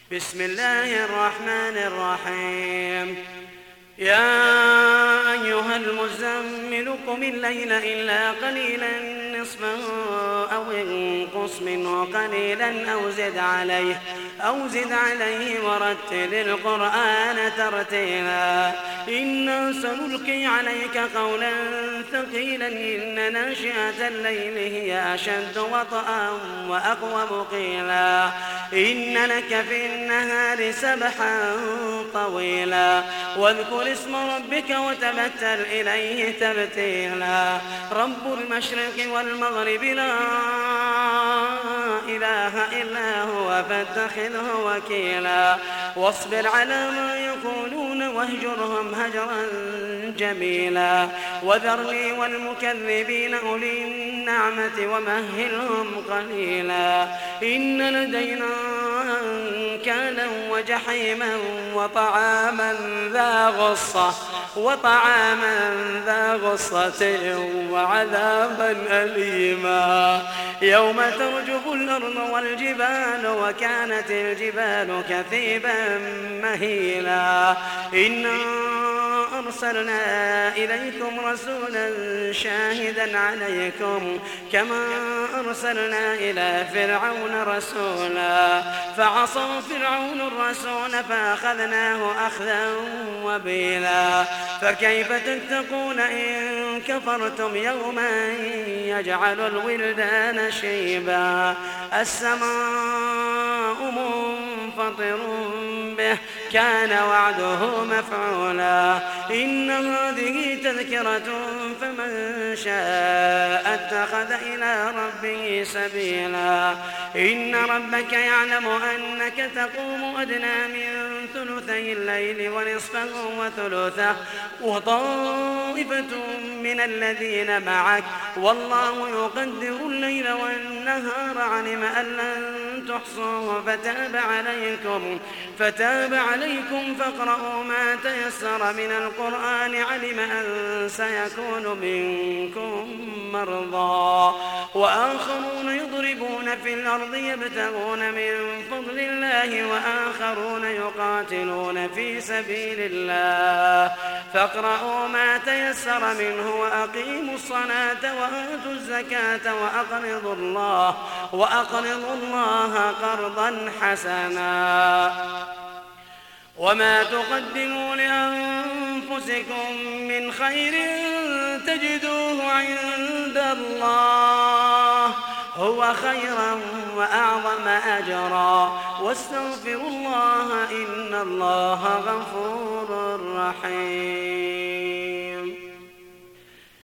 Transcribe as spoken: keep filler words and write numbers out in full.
بسم الله الرحمن الرحيم. يا أيها المزمل قم الليل إلا قليلا نصفه أو انقص منه قليلا أو زد عليه أو زد عليه ورتل القرآن ترتيلا إنا سنلقي عليك قولا ثقيلا إن ناشئة الليل هي أشد وطئا وأقوم قيلا إن لك في النهار سبحا طويلا واذكر اسم ربك وتبتل إليه تبتيلا رب المشرق والمغرب لا إله إلا هو فاتخذه وكيلا واصبر على ما يقولون واهجرهم هجرا جميلا وذرني والمكذبين أولي النعمة ومهلهم قليلا إن لدينا أنكالا وجحيما وطعاما ذا غصة وطعاما ذا غصة وعذابا أليما يوم ترجف الأرض والجبال وكانت الجبال كثيبا مهيلا إنا أرسلنا إليكم رسولا شاهدا عليكم كما أرسلنا إلى فرعون رسولا فعصى فرعون الرسول فأخذناه أخذا وبيلا فكيف تتقون إن كفرتم يوما يجعل الولدان شيبا السماء منفطر به كان وعده مفعولا إن هذه تذكرة فمن شاء اتخذ إلى ربه سبيلا إن ربك يعلم أنك تقوم أدنى من ثلثي الليل ونصفه وثلثه وطائفة من الذين معك والله يقدر الليل والنهار علم أن لن تحصوه فتاب عليكم فتاب عليكم فاقرؤوا ما تيسر من القرآن علم أن سيكون منكم مرضى وآخرون يضربون في الأرض يبتغون من فضل الله وآخرون يقاتلون في سبيل الله فاقرؤوا ما تيسر منه وأقيموا الصلاة وآتوا الزكاة وأقرضوا الله وأقرضوا الله قرضا حسنا وما تقدموا لأنفسكم من خير تجدوه عند الله هو خيرا وأعظم أجرا واستغفروا الله إن الله غفور رحيم.